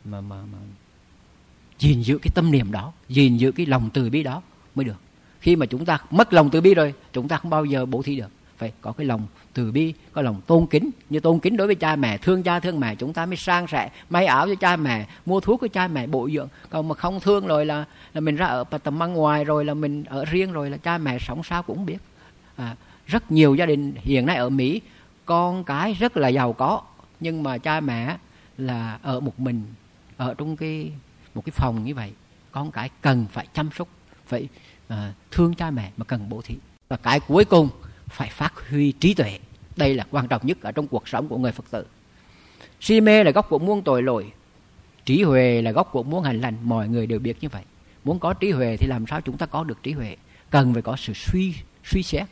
gìn giữ cái tâm niệm đó, gìn giữ cái lòng từ bi đó mới được. Khi mà chúng ta mất lòng từ bi rồi, chúng ta không bao giờ bố thí được. Phải có cái lòng từ bi, có lòng tôn kính. Như tôn kính đối với cha mẹ, thương cha thương mẹ, chúng ta mới sang sẻ may áo cho cha mẹ, mua thuốc cho cha mẹ, bổ dưỡng. Còn mà không thương rồi là mình ra ở tầm ăn ngoài, rồi là mình ở riêng, rồi là cha mẹ sống sao cũng biết. Rất nhiều gia đình hiện nay ở Mỹ, con cái rất là giàu có, nhưng mà cha mẹ là ở một mình, ở trong một cái phòng như vậy. Con cái cần phải chăm sóc, phải thương cha mẹ mà cần bố thí. Và cái cuối cùng phải phát huy trí tuệ. Đây là quan trọng nhất ở trong cuộc sống của người Phật tử. Si mê là gốc của muôn tội lỗi, trí huệ là gốc của muôn hành lành. Mọi người đều biết như vậy. Muốn có trí huệ thì làm sao chúng ta có được trí huệ? Cần phải có sự suy xét.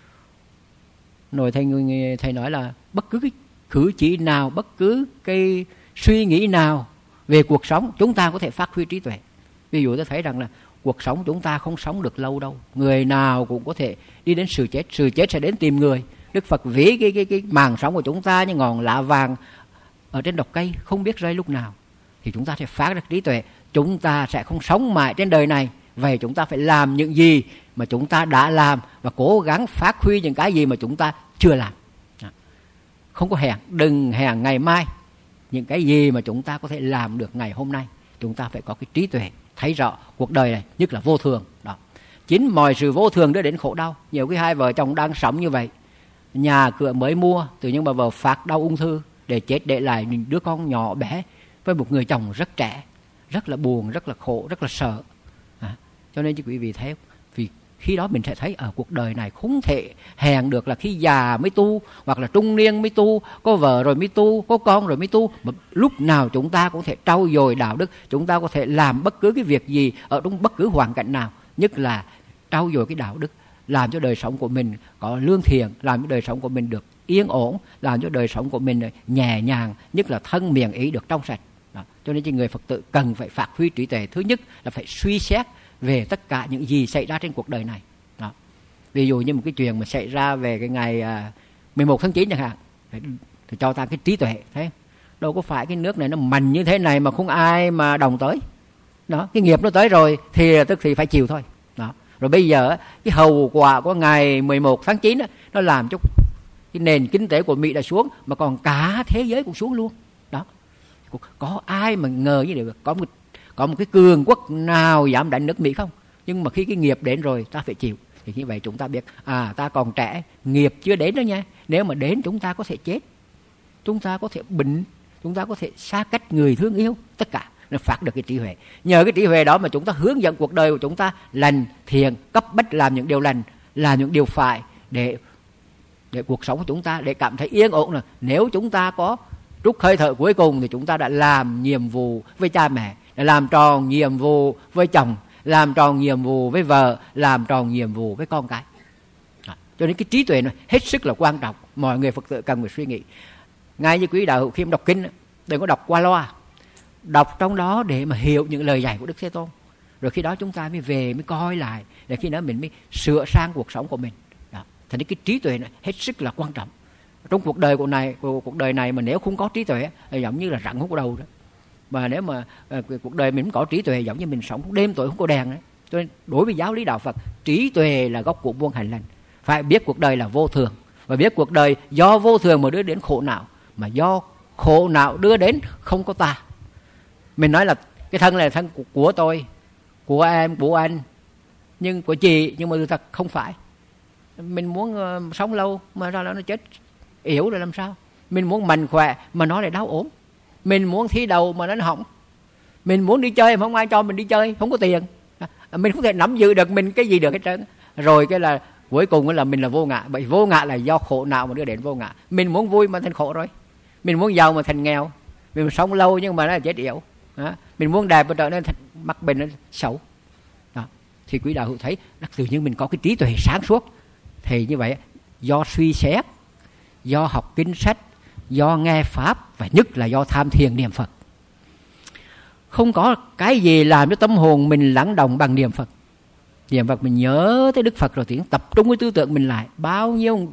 Rồi thầy nói là bất cứ cái cử chỉ nào, bất cứ cái suy nghĩ nào về cuộc sống, chúng ta có thể phát huy trí tuệ. Ví dụ tôi thấy rằng là cuộc sống chúng ta không sống được lâu đâu. Người nào cũng có thể đi đến sự chết. Sự chết sẽ đến tìm người. Đức Phật ví cái màng sống của chúng ta như ngọn lạ vàng ở trên độc cây, không biết rơi lúc nào. Thì chúng ta sẽ phát ra trí tuệ. Chúng ta sẽ không sống mãi trên đời này. Vậy chúng ta phải làm những gì mà chúng ta đã làm, và cố gắng phát huy những cái gì mà chúng ta chưa làm. Không có hẹn, đừng hẹn ngày mai. Những cái gì mà chúng ta có thể làm được ngày hôm nay, chúng ta phải có cái trí tuệ, thấy rõ cuộc đời này nhất là vô thường. Đó. Chính mọi sự vô thường đưa đến khổ đau. Nhiều cái hai vợ chồng đang sống như vậy, nhà cửa mới mua, tự nhiên bà vợ phát đau ung thư, để chết để lại những đứa con nhỏ bé với một người chồng rất trẻ, rất là buồn, rất là khổ, rất là sợ. Cho nên quý vị thấy, vì khi đó mình sẽ thấy ở cuộc đời này không thể hẹn được là khi già mới tu, hoặc là trung niên mới tu, có vợ rồi mới tu, có con rồi mới tu. Mà lúc nào chúng ta cũng thể trau dồi đạo đức, chúng ta có thể làm bất cứ cái việc gì ở trong bất cứ hoàn cảnh nào, nhất là trau dồi cái đạo đức, làm cho đời sống của mình có lương thiện, làm cho đời sống của mình được yên ổn, làm cho đời sống của mình nhẹ nhàng, nhất là thân miệng ý được trong sạch. Đó. Cho nên người Phật tử cần phải phát huy trí tuệ. Thứ nhất là phải suy xét về tất cả những gì xảy ra trên cuộc đời này. Đó. Ví dụ như một cái chuyện mà xảy ra về cái ngày 11 tháng 9 chẳng hạn, thì cho ta cái trí tuệ. Thấy đâu có phải cái nước này nó mạnh như thế này mà không ai mà đồng tới. Đó. Cái nghiệp nó tới rồi thì tức thì phải chịu thôi. Đó. Rồi bây giờ cái hậu quả của ngày 11 tháng 9 đó, nó làm cho cái nền kinh tế của Mỹ đã xuống, mà còn cả thế giới cũng xuống luôn. Đó. Có ai mà ngờ như vậy? Có một cái cường quốc nào dám đánh nước Mỹ không? Nhưng mà khi cái nghiệp đến rồi ta phải chịu. Thì như vậy chúng ta biết ta còn trẻ, nghiệp chưa đến đó nha. Nếu mà đến chúng ta có thể chết, chúng ta có thể bệnh, chúng ta có thể xa cách người thương yêu. Tất cả nó phát được cái trí huệ. Nhờ cái trí huệ đó mà chúng ta hướng dẫn cuộc đời của chúng ta lành thiện, cấp bách làm những điều lành, làm những điều phải để cuộc sống của chúng ta để cảm thấy yên ổn. Là nếu chúng ta có trút hơi thở cuối cùng thì chúng ta đã làm nhiệm vụ với cha mẹ, đã làm tròn nhiệm vụ với chồng, làm tròn nhiệm vụ với vợ, làm tròn nhiệm vụ với con cái. Cho nên cái trí tuệ nó hết sức là quan trọng. Mọi người Phật tử cần phải suy nghĩ. Ngay như quý đạo hữu khi đọc kinh, đừng có đọc qua loa. đọc trong đó để mà hiểu những lời dạy của Đức Thế Tôn. Rồi khi đó chúng ta mới về, mới coi lại, để khi đó mình mới sửa sang cuộc sống của mình. Đó. Thành ra cái trí tuệ này hết sức là quan trọng. Trong cuộc đời này mà nếu không có trí tuệ thì giống như là rắn không có đầu đó. Mà nếu mà cuộc đời mình không có trí tuệ, giống như mình sống đêm tối không có đèn đấy. Cho nên đối với giáo lý đạo Phật, trí tuệ là gốc của muôn hạnh lành. Phải biết cuộc đời là vô thường, và biết cuộc đời do vô thường mà đưa đến khổ não, mà do khổ não đưa đến không có ta. Mình nói là cái thân này là thân của tôi, của em, của anh, nhưng của chị, nhưng mà thực không phải. Mình muốn sống lâu mà ra là nó chết yếu rồi làm sao? Mình muốn mạnh khỏe mà nó lại đau ốm. Mình muốn thi đầu mà nó hỏng. Mình muốn đi chơi mà không ai cho mình đi chơi, không có tiền. Mình không thể nắm giữ được mình cái gì được hết trơn. Rồi cái là cuối cùng là mình là vô ngã. Bởi vô ngã là do khổ não mà đưa đến vô ngã. Mình muốn vui mà thành khổ rồi. Mình muốn giàu mà thành nghèo. Mình sống lâu nhưng mà nó là chết yếu. Mình muốn đẹp mà trở nên mắc bệnh nó xấu. Đó. Thì quý đạo hữu thấy tự nhiên mình có cái trí tuệ sáng suốt. Thì như vậy do suy xét, do học kinh sách, do nghe pháp, và nhất là do tham thiền niệm Phật. Không có cái gì làm cho tâm hồn mình lắng động bằng niệm Phật. Niệm Phật mình nhớ tới Đức Phật rồi tiếng tập trung cái tư tưởng mình lại. Bao nhiêu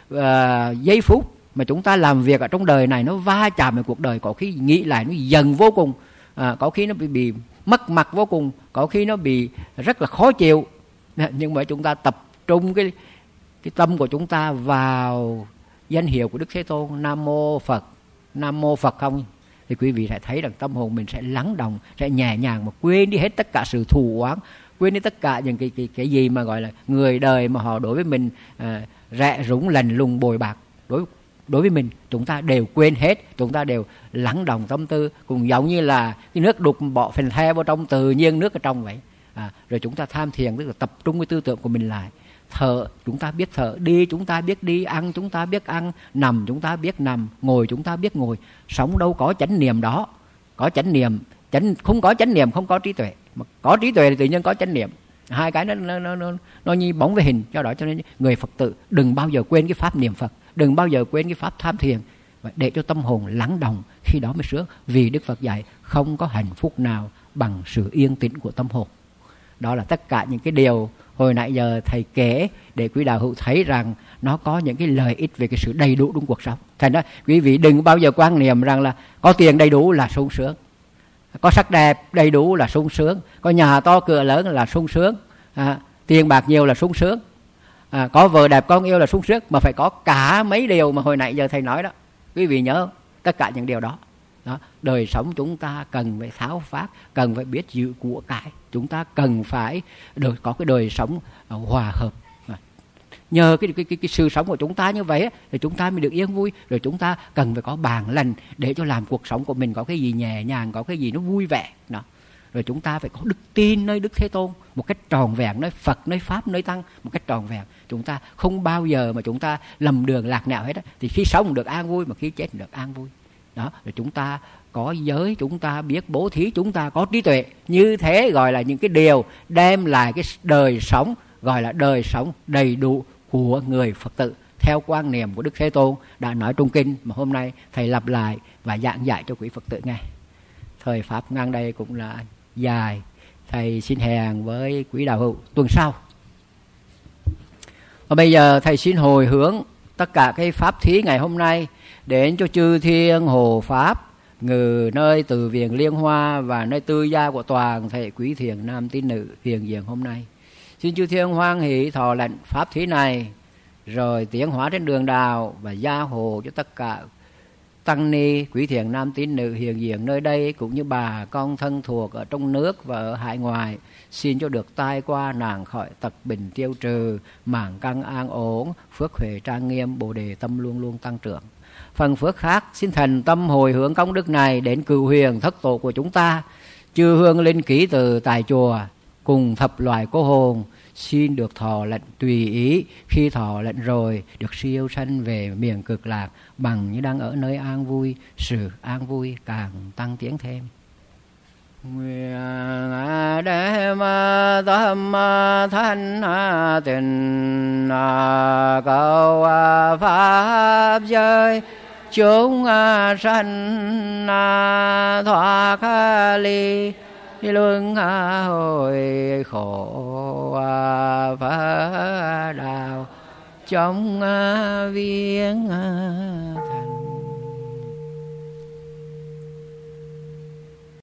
giây phút mà chúng ta làm việc ở trong đời này nó va chạm với cuộc đời, có khi nghĩ lại nó dần vô cùng, có khi nó bị mất mặt vô cùng, có khi nó bị rất là khó chịu. Nhưng mà chúng ta tập trung cái tâm của chúng ta vào danh hiệu của Đức Thế Tôn, Nam Mô Phật, Nam Mô Phật không, thì quý vị sẽ thấy rằng tâm hồn mình sẽ lắng động, sẽ nhẹ nhàng mà quên đi hết tất cả sự thù oán, quên đi tất cả những cái gì mà gọi là người đời mà họ đối với mình rẻ rúng lành lùng bồi bạc. Đối với mình, chúng ta đều quên hết, chúng ta đều lắng động tâm tư, cũng giống như là cái nước đục bỏ phèn the vào trong, tự nhiên nước ở trong vậy. Rồi chúng ta tham thiền, tức là tập trung cái tư tưởng của mình lại. Thở, chúng ta biết thở, đi chúng ta biết đi, ăn chúng ta biết ăn, nằm chúng ta biết nằm, ngồi chúng ta biết ngồi. Sống đâu có chánh niệm đó, có chánh niệm, không có chánh niệm không có trí tuệ, mà có trí tuệ thì tự nhiên có chánh niệm. Hai cái nó như bóng với hình. Do đó cho nên người Phật tử đừng bao giờ quên cái pháp niệm Phật, đừng bao giờ quên cái pháp tham thiền, để cho tâm hồn lắng động, khi đó mới sướng. Vì Đức Phật dạy không có hạnh phúc nào bằng sự yên tĩnh của tâm hồn. Đó là tất cả những cái điều hồi nãy giờ thầy kể để quý đạo hữu thấy rằng nó có những cái lợi ích về cái sự đầy đủ trong cuộc sống. Thành ra quý vị đừng bao giờ quan niệm rằng là có tiền đầy đủ là sung sướng, có sắc đẹp đầy đủ là sung sướng, có nhà to cửa lớn là sung sướng, tiền bạc nhiều là sung sướng, có vợ đẹp con yêu là sung sướng. Mà phải có cả mấy điều mà hồi nãy giờ thầy nói đó. Quý vị nhớ tất cả những điều đó. Đời sống chúng ta cần phải tháo phát, cần phải biết giữ của cải, chúng ta cần phải được có cái đời sống hòa hợp. Nhờ cái sự sống của chúng ta như vậy thì chúng ta mới được yên vui. Rồi chúng ta cần phải có bản lành để cho làm cuộc sống của mình có cái gì nhẹ nhàng, có cái gì nó vui vẻ đó. Rồi chúng ta phải có đức tin nơi Đức Thế Tôn một cách tròn vẹn, nơi Phật, nơi Pháp, nơi Tăng một cách tròn vẹn. Chúng ta không bao giờ mà chúng ta lầm đường lạc nẻo hết á. Thì khi sống được an vui, mà khi chết được an vui đó. Rồi chúng ta có giới, chúng ta biết bố thí, chúng ta có trí tuệ. Như thế gọi là những cái điều đem lại cái đời sống, gọi là đời sống đầy đủ của người Phật tử theo quan niệm của Đức Thế Tôn đã nói trong kinh, mà hôm nay thầy lặp lại và giảng dạy cho quý Phật tử nghe. Thời pháp ngang đây cũng là dài, thầy xin hẹn với quý đạo hữu tuần sau. Và bây giờ thầy xin hồi hướng tất cả cái pháp thí ngày hôm nay đến cho chư thiên hộ pháp ngự nơi từ viện Liên Hoa và nơi tư gia của toàn thể quý thiền nam tín nữ hiện diện hôm nay. Xin chư thiên hoan hỷ thọ lệnh pháp thí này, rồi tiến hóa trên đường đạo và gia hộ cho tất cả tăng ni quý thiền nam tín nữ hiện diện nơi đây, cũng như bà con thân thuộc ở trong nước và ở hải ngoại. Xin cho được tai qua nạn khỏi, tật bình tiêu trừ, màng căn an ổn, phước huệ trang nghiêm, bồ đề tâm luôn luôn tăng trưởng. Phần phước khác xin thành tâm hồi hướng công đức này đến cửu huyền thất tổ của chúng ta, chư hương linh ký từ tại chùa cùng thập loài cô hồn. Xin được thọ lệnh tùy ý, khi thọ lệnh rồi được siêu sanh về miền cực lạc bằng như đang ở nơi an vui, sự an vui càng tăng tiến thêm. Nguyện đem tâm thanh tịnh cầu pháp giới chúng sanh thoát ly luân hồi khổ phá đạo trong viếng thầy.